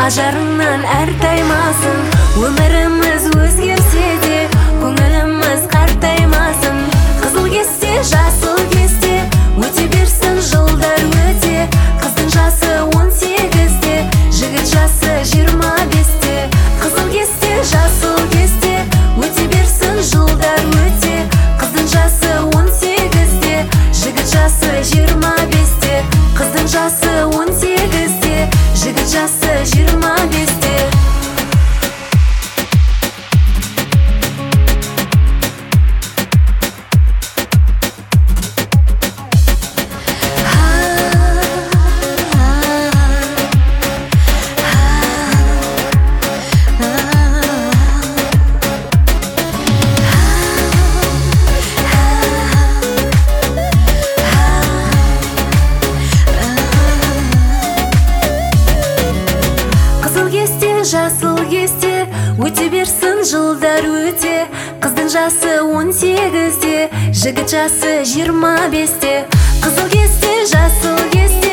ажарыңнан әр таймасын. Өміріміз өзгерсе де көңіліміз қартаймасын. Қызыл кесте, жасыл кесте, өте берсін жылдар өте. Қыздың жасы 18-те, жігіт жасы 25-те. Қызыл кесте, жасыл кесте, өте берсін жылдар өте. Қыздың жасы 18-те, жігіт жасы 25-те. Қыздың жасы 18-те, жігіт жасы 25-те. Жасыл кесте, өте берсін жылдар өте. Қыздың жасы 18-те, жігіт жасы 25-те. Қызыл кесте, жасыл кесте,